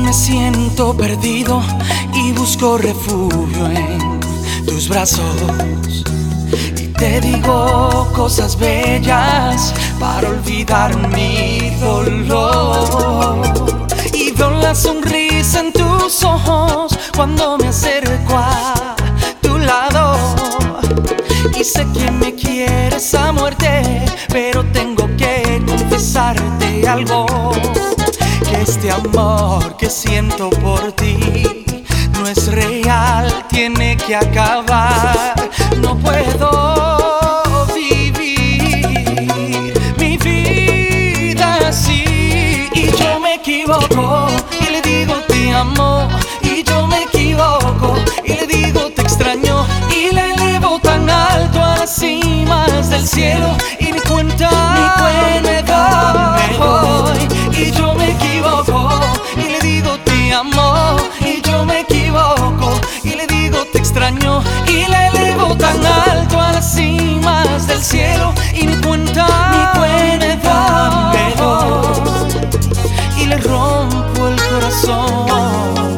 me siento perdido y busco refugio en tus brazos. Y te digo cosas bellas para olvidar mi dolor. Y veo la sonrisa en tus ojos cuando me acerco a tu lado. Y sé que me quieres a muerte, pero tengo que confesarte algo. Que este amor que siento por ti no es real, tiene que acabar. No puedo vivir mi vida así. Y yo me equivoco y le digo te amo. Y yo me equivoco y le digo te extraño. Y la elevo tan alto a las cimas del cielo. Y ni cuenta me doy. Y yo me equivoco y le digo te amo. Y yo me equivoco y le digo te extraño. Y la elevo tan alto a las cimas del cielo. Y ni cuenta me doy. Y le rompo el corazón.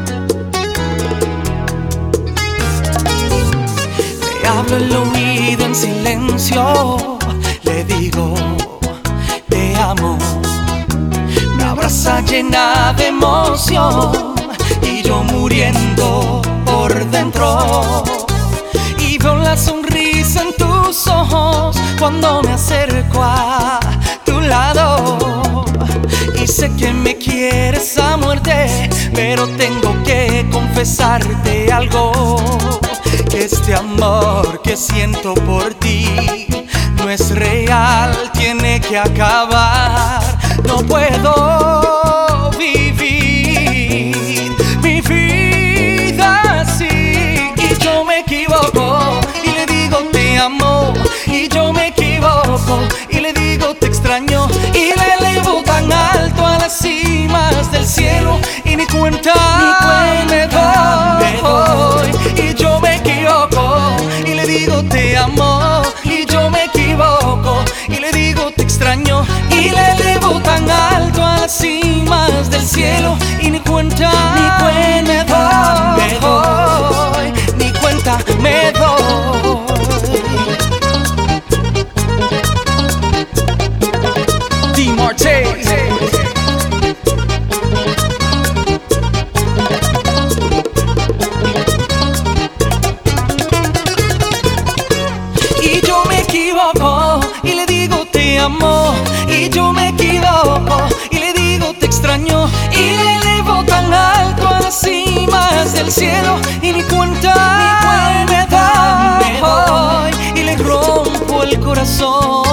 Le hablo el oído en silencio. Le digo te amo. Me abraza llena de emoción y yo muriendo por dentro. Y veo la sonrisa en tus ojos cuando me acerco a tu lado. Y sé que me quieres a muerte, pero tengo que confesarte algo. Que este amor que siento por ti no es real, tiene que acabar. No puedo vivir mi vida así. Y yo me equivoco y le digo te amo. Y yo me equivoco y le digo te extraño. Y la elevo tan alto a las cimas del cielo. Y ni cuenta me doy. Y yo me equivoco y le digo te amo. Y yo me equivoco y le digo te extraño. Y la elevo tan alto a las cimas del cielo. Y ni cuenta me doy. Ni cuenta me doy. D-Marte. Y yo me equivoco y le digo te amo. Y yo me equivoco y le digo te extraño. Y le elevo tan alto a las cimas del cielo. Y ni cuenta me doy. Y le rompo el corazón.